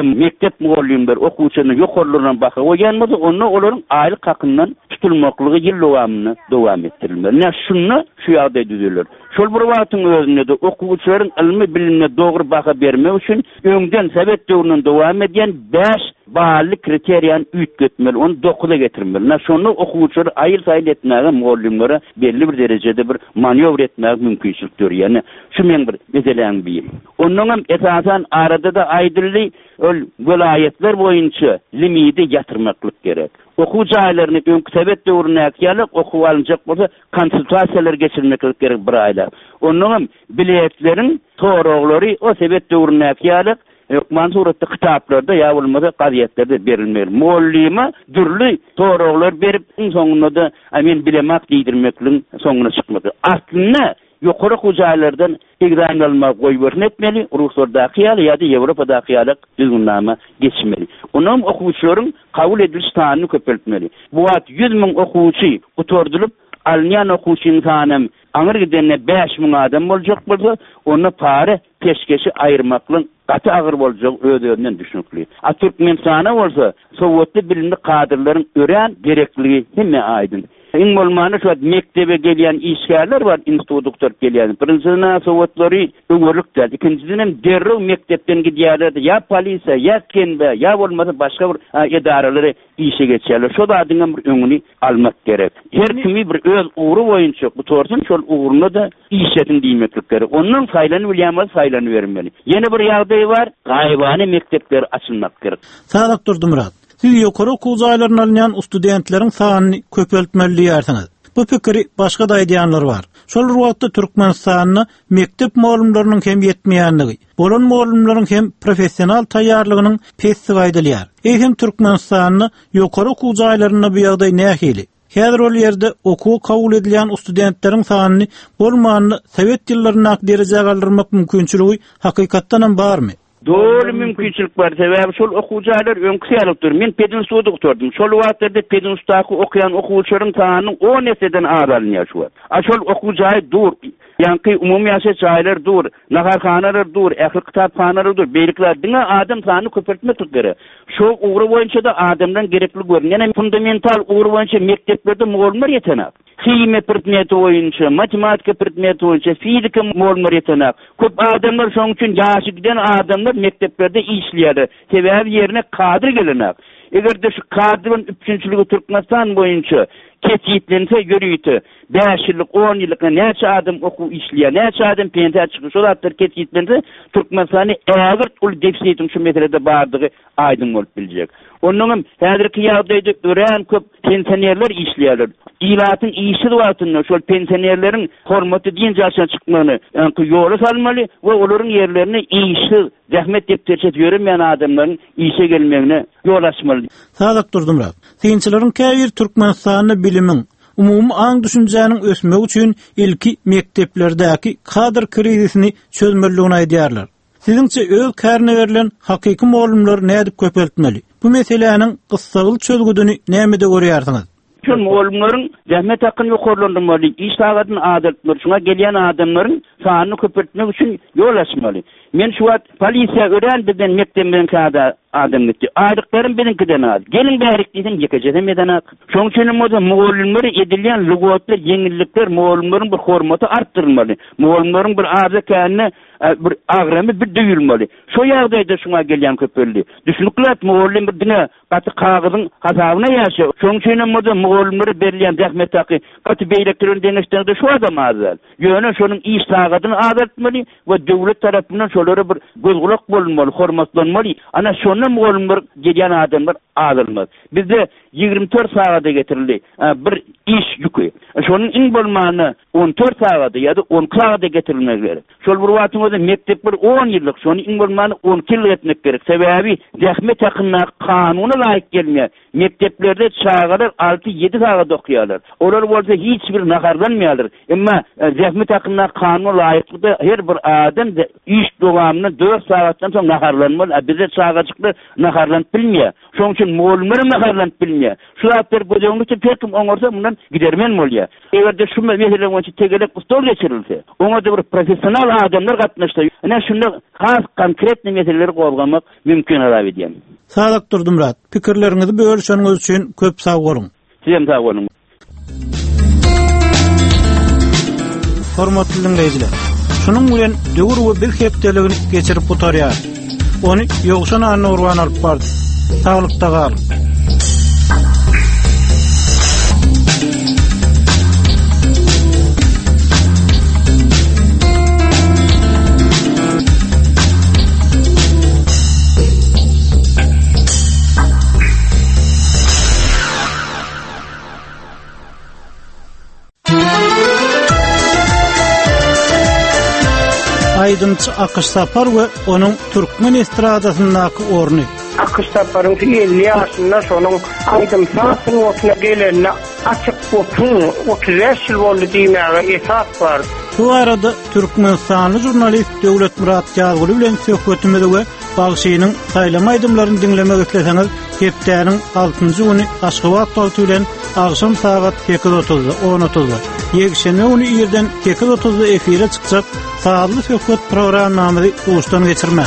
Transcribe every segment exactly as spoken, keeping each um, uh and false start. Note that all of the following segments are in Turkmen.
hem mektep muallimler okuwçyny ýokarlaryna baka goýanmady, onda olaryň aýlyk hakyndan tutulmaklygy ýyl dowamyny dowam etdirilmeli. Näme şunu şu ýagdaý düzelýär. Şol bir wagtyň özünde de okuwçylaryň ilmi bilimine dogry baka bermek üçin öňden Sowet döwründen dowam edýän beş baly kriteriýany üýtgetmeli, onu dokuda getirmeli. Näme şonu okuwçylar aýyl-saýyl etmäge muallimlere belli bir derejede bir manewr etmäge mümkinçilik dör. Ýani şu men bir meseleň bir. Ondan hem esasan arada da aýdylly ol vilayetler boýunça limiti ýatyrmaklyk gerek. Okuw jaýlaryny öňkü Sowet döwrüne ýalyk okuw alınjak bolsa konsultasiýalar geçirmeklik gerek bir aýla. Ondan hem biletleriň toraglary o Sowet döwrüne ýalyk Hükman suratda kitaplarda ya bolmasa gazetlerde berilmeli. Muallime dürli toraglar berip soňunda da amen bilemek diýdirmekliň soňuna çykmaky. Aslynda ýokary hujaýlardan egran almak goýberň etmeli, ruhsarda ýa-da ýa-da Ýewropada ýalyk düzgünnama geçmeli. Onuň okuwçylaryň kabul edilýän sanyny köpeltmeli. Bu wagt yüz ming okuwçy gutordylyp alınýan okuwçyň sany aňyr gidenne beş ming adam boljak bolsa, onu pare peşkeşi aýyrmaklyň gaty agyr boljak öýderinden düşünükli. A Türkmenistana bolsa, Sowetli bilimli kadrlaryň ören gerekligi hemme aýdyn. Iň bolmany şu mektebe gelýän işgärler bar, institut doktor gelýän. Birincisi Sowetlary öňürlükde, ikincisi hem derrew mektepden gidýärler, ýa polisiýa, ýa kenbe, ýa bolmasa başga bir edaralary işe geçýärler. Şo da adyňam bir öňüni almak gerek. Her kimi bir öz uğru boýunça gutorsun, şol uğruny da işetin diýmeklik gerek. Ondan faýlany bilýänmez, faýlany bermeli. Ýene bir ýagdaý bar, gaýbany mektepler açylmak gerek. Sadak Durdumrat, siz ýokary okuw jaýlaryna alýan studentleriň sanyny köpeltmeli diýersiňiz. Bu pikiri başga da aýdýanlar bar. Şol wagtda Türkmenistanyny mektep muallimläriniň hem ýetmeýänligi, bolan muallimleriň hem professional taýýarlygynyň pessi aýdylýar. Eýsem Türkmenistanyny ýokary okuw jaýlaryna bu ýagdaý nähili? Häzir ol ýerde okuw kabul edilýän studentleriň sanyny bolmanyny Sowet ýyllaryna derejäge aldyrmak mümkinçiligi hakykatdan barmy? Doğru mümkinçilik var. Sebäbi şol okuwçylar öňkü ýalypdyr. Men pedagogika okutardym. Şol wagtlarda pedagogika okuyan okuwçylaryň sanyny on neseden azalýar şu. A şol okuwçy dur. Ýa-ni umumy ýaşaş jaýlar dur, naharhanalar dur, ähli kitaphanalar dur. Beýlikler diňe adam sanyny köpeltmek gerek. Şo ugry boýunça da adamdan gerekli görünýän fundamental ugry boýunça mekteplerde muallimler ýetenek. Kimya predmeti boýunça, matematika predmeti boýunça, fizika muallimler ýetenek. Köp adamlar şoň üçin ýaşy giden adamlar mekteplerde işleýär. Sebäbi ýerine kadir gelenek. Egerde şu kadrın üçüncülüğü Türkmenistan boýunça kesitlense görüýdi. beş ýyllyk, on ýyllyk näçe adam okuw işleýär, näçe adam pente çykyş solatlar kesitlense Türkmenistany ägir ul defisitin şu meselede bardygy aýdym bolup biljek. Ondan häzirki ýagdaýda ören köp pensionerler işleýärler. İlatyň işi wagtynda şol pensionerleriň hormaty diýen jaşa çykmagyny ýola salmaly we olaryň ýerlerine işi zähmet depterçet ýöremýän adamlaryň işe gelmegine ýol açmaly. Sadak Durdumrat, synçylaryň käbir Türkmenistanyny bilimiň umumy aň düşünjäniň ösmegi üçin ilki mekteplerdäki kadr krizisini çözmeligini aýdýarlar. Siziňçe öz kärine berilen hakyky muallimler näde köpeltmeli? Bu meseleniň gyssagyl çözgüdüni nämede görýärsiňiz? Şu muallimlerin zähmet hakkını ýokarlandyrmaly, iş sagatyny adaltmaly, şuna gelýän adamlaryň sanyny köpeltmek üçin ýol açmaly. Men şu wagt polisiýa ören bilen mektepden kada adam gitdi. Aýryklarym beninkiden az. Gelin bärik diýsen ýekejeden medanak. Şoň üçin moda muallimler edilýän lugotlar, ýeňillikler muallimleriň bir hormaty artdyrylmaly. Muallimleriň bir arza känne bir agramy bir düýülmeli. Şo ýagdaýda şuňa gelýän köpeldi. Düşünükler muallim bir dine gaty kagyzyň hasabyna ýaşa. Şoň üçin moda muallimlere berilýän zähmet haky gaty beýleklerini deňeşdirde şu adam azal. Ýöne şonuň iş sagatyny azaltmaly we döwlet tarapyndan şolary bir gözgulak bolmaly, hormatlanmaly. Ana şonu muallimler gelýän adamlar azalmaz. Bizde ýigirme dört sagada getirildi. Bir iş ýükü. Şonuň iň bolmany on dört sagada ýa-da on sagada getirilmek gerek. Şol bir wagtda mektep bir on ýyllyk, şonu iň bolmany on ýyl etmek gerek. Sebäbi zähmet hakyna kanuny laýyk gelmeýär. Mekteplerde çağalar altı yedi sagada okuýarlar. Olar bolsa hiç bir naharlanmaýarlar. Emma zähmet hakyna kanuny laýykda her bir adam iş dowamyny dört sagatdan soň naharlanmaly. Bize çağajyklar naharlanyp bilmeýär. Şoň üçin muallimler naharlanyp bilmeýär. Şu wagtlar goýanlyk pekim oňorsa mundan gidermen bolýar. Egerde şu mesele boýunça tegelek stol geçirilse, oňa da bir professional adamlar gat gatnaşdy. Ene şunda has konkret meseleleri gowgamak mümkin hala edýän. Sadak Durdumrat, pikirlerinizi bölüşýäňiz üçin köp sag bolun. Sizem sag bolun. Hormatly dinleýijiler. Şunun bilen döwür we bir hepdeligini geçirip butarýar. Ony ýogşan anyna urban alyp bardy. Saglykda galyň. Aydınçı Akış Sapar we onuň Türkmen estradasyndaky orny. Akış Sapar'ın elli ýaşynda şonuň Aydın Sasyň otuna gelenine açyk botun otuz beş ýyl boldy diýmäge esas bar. Bu arada Türkmenistanly jurnalist Döwlet Murat Ýagly bilen söhbetimizi we bagşynyň saýlama aýdymlaryny dinlemek isleseňiz, hepdeniň altynjy güni Aşgabat wagty bilen agşam saat sekiz otuzda on otuzda ýekşeme güni ýerden sekiz otuzda efire çykjak saatly söhbet programmamyzy uşdan geçirmek.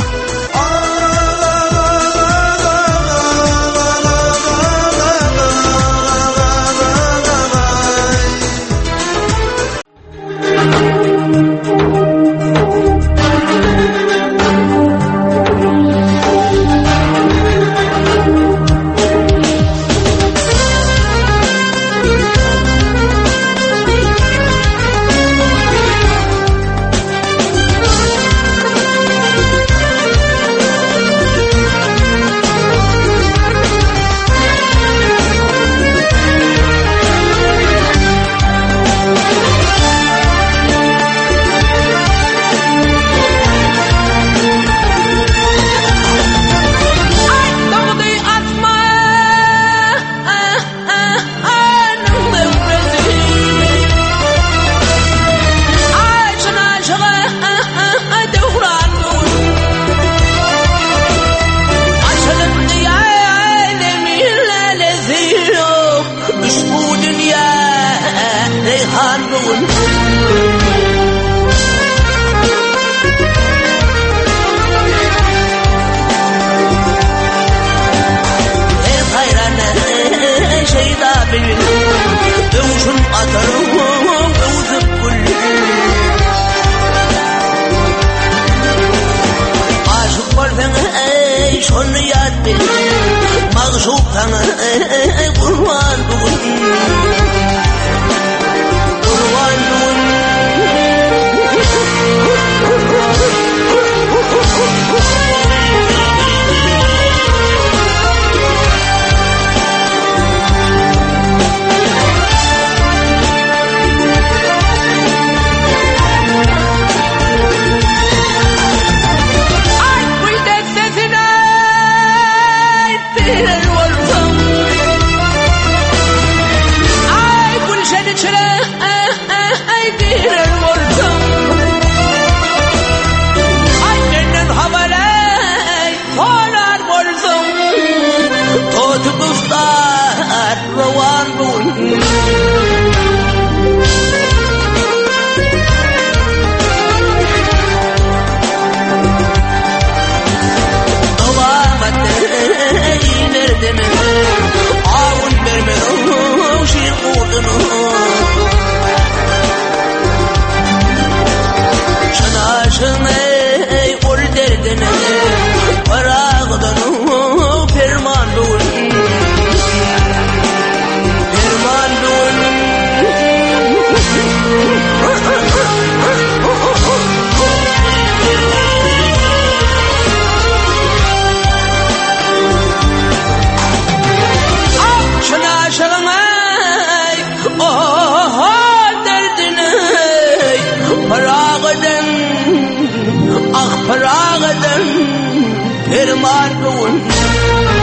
Paragadan, herman